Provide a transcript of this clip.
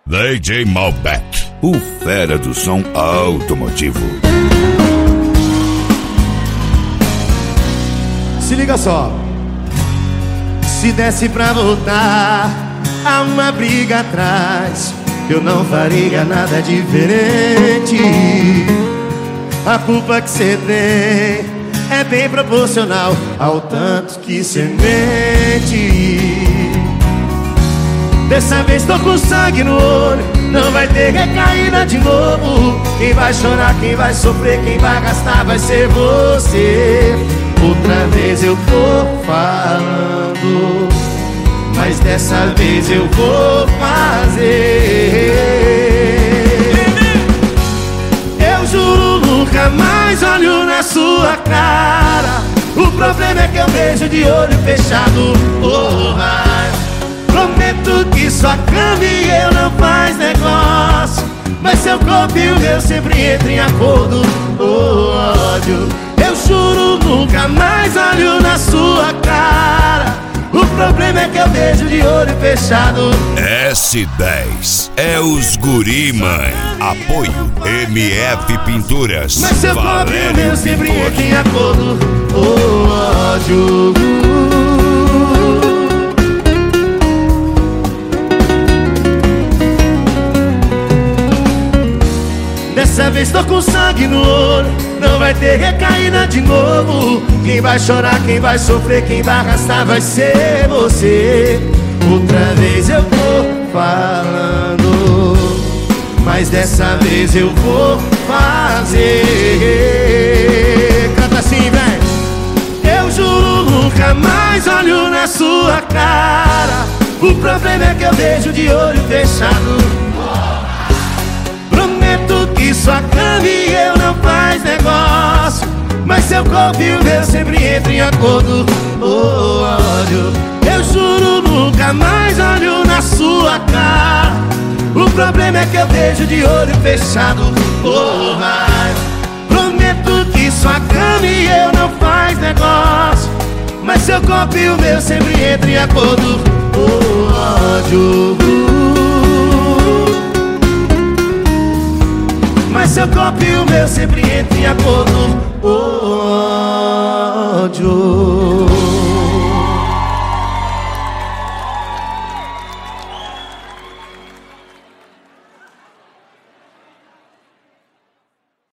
DJ Malbec, o fera do som automotivo. Se liga só. Se desse pra voltar a uma briga atrás, eu não faria nada diferente. A culpa que cê tem é bem proporcional ao tanto que cê mente. Dessa vez tô com sangue no olho, não vai ter recaída de novo. Quem vai chorar, quem vai sofrer, quem vai gastar vai ser você. Outra vez eu tô falando, mas dessa vez eu vou fazer. Eu juro nunca mais olho na sua cara. O problema é que eu vejo de olho fechado. Prometo que sua cama e eu não faz negócio, mas seu corpo e o meu sempre entram em acordo. Ódio, eu juro nunca mais olho na sua cara. O problema é que eu vejo de olho fechado. S10 é os guri, mãe. Apoio MF Pinturas. Mas seu corpo e o meu sempre entram em acordo. Ódio. Dessa vez tô com sangue no olho, não vai ter recaída de novo. Quem vai chorar, quem vai sofrer, quem vai arrastar vai ser você. Outra vez eu tô falando, mas dessa vez eu vou fazer. Canta assim, véi. Eu juro nunca mais olho na sua cara. O problema é que eu vejo de olho fechado. Que sua cama e eu não faz negócio, mas seu corpo e o meu sempre entram em acordo. Ódio, eu juro nunca mais olho na sua cara. O problema é que eu vejo de olho fechado. Prometo que sua cama e eu não faz negócio, mas seu corpo e o meu sempre entram em acordo. Ódio, mas seu corpo e o meu sempre entram em acordo.